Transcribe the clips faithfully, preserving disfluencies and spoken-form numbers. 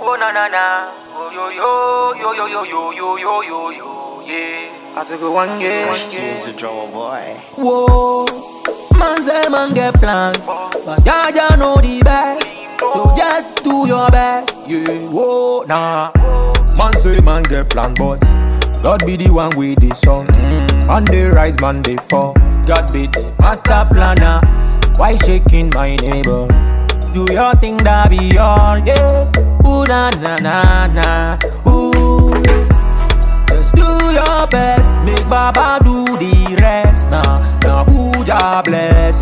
Oh na na na, oh yo yo yo yo yo yo yo yo yo yo yeah. I took a one year. He's a drummer boy. Whoa, man say man get plans, but Jaja know the best. So just do your best. Yeah, whoa, nah. Man say man get plan, but God be the one with the sun. Mm. Monday rise, Monday fall. God be the master planner. Why shaking my neighbor? Do your thing, that be all, yeah. Ooh, na na na na. Ooh, just do your best. Make Baba do the rest. Nah, nah, who Jah bless?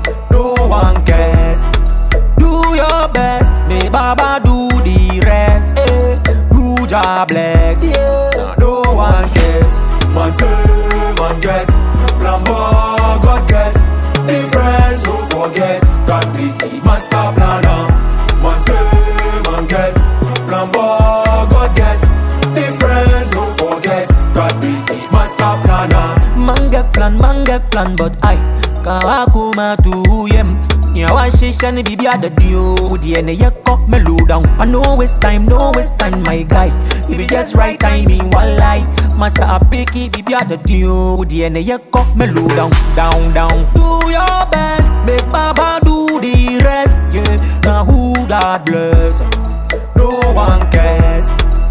No one cares. Do your best. Make Baba do the rest. Eh, who Jah bless? Yeah, nah, no one cares. Man say, man get, plan boy, God get. Difference, don't forget, God be the master planner. Man say, man get, plan boy, God get. Difference, don't forget, God be the master planner. Man get plan, man get plan, but I kawakuma to yem. Ya wa shisha ni bibi adadio. Udi ene yeko me low down. I no waste time, no waste time, my guy. It be just right timing, one lie. Masa apiki bibi adadio. Udi ene yeko me low down, down, down. Do your best, make Baba do the rest. Yeah, now who God bless? No one cares.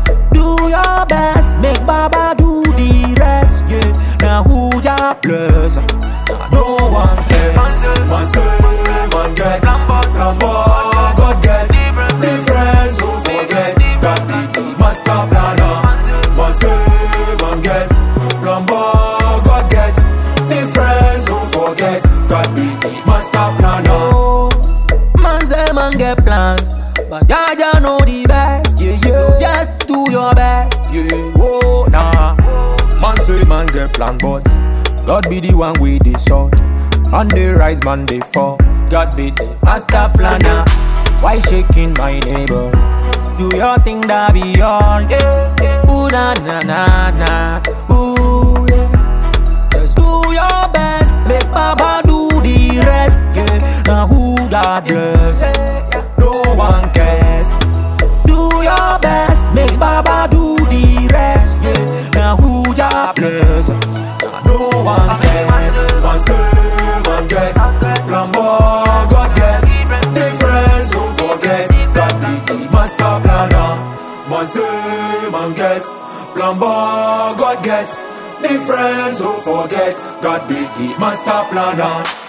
Do your best, make Baba do the rest. Yeah, now who Jah bless? Now no one cares. Man say, man get, plan boy, God get. Difference, don't forget, God be the master planner. Man say, man get, plan boy, God get. Difference, don't forget, God be the master planner. Oh, man say man get plans, but Jaja know the best. Yeah, yeah. So just do your best. Yeah, oh nah. Man say man get plan, but God be the one with the sort. Monday rise, Monday fall. God be the master planner. Why shaking my neighbor? Do your thing, that be all. Yeah, yeah. Ooh na na na na. Ooh yeah. Just do your best. Make Baba do the rest. Yeah. Now who God bless? No one cares. Do your best. Make Baba do the rest. Yeah. Now who Jah bless? Now no one cares. Man say, man get, plan boy, God get. Difference, don't forget, God be the master planner. Man say, man get, plan boy, God get. Difference, don't forget, God be the master planner.